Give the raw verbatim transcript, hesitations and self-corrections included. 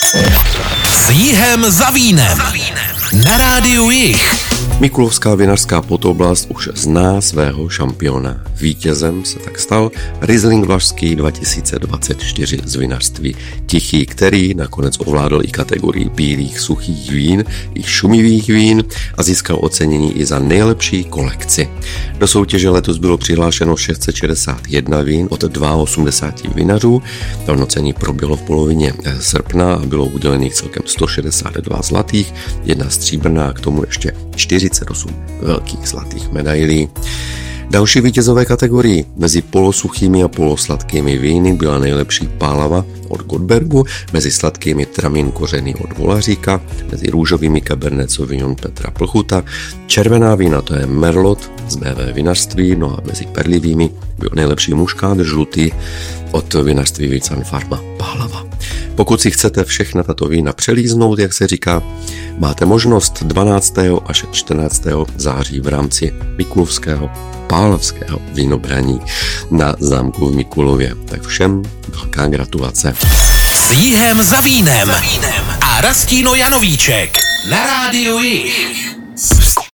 S Jihem za vínem. Na rádiu Jih. Mikulovská vinařská podoblast už zná svého šampiona. Vítězem se tak stal Riesling Vlašský dva tisíce dvacet čtyři z vinařství Tichý, který nakonec ovládl i kategorii bílých suchých vín, i šumivých vín a získal ocenění i za nejlepší kolekci. Do soutěže letos bylo přihlášeno šest set šedesát jedna vín od osmdesáti dvou vinařů. To hodnocení proběhlo v polovině srpna a bylo udělených celkem sto šedesát dva zlatých, jedna stříbrná a k tomu ještě čtyřicet osm velkých zlatých medailí. Další vítězové kategorii mezi polosuchými a polosladkými víny byla nejlepší Pálava od Gottbergu, mezi sladkými Tramín kořený od Volaříka, mezi růžovými Cabernet Sauvignon Petra Plchuta, červená vína to je Merlot z bé vé vinařství, no a mezi perlivými byl nejlepší muškát žlutý od vinařství Vican Pharma Pálava. Pokud si chcete všechna tato vína přelíznout, jak se říká, máte možnost dvanáctého až čtrnáctého září v rámci Mikulovského pálavského vínobraní na zámku v Mikulově. Tak všem velká gratulace. S Jihem za vínem a Rastíno Janovíček na rádiu Jih.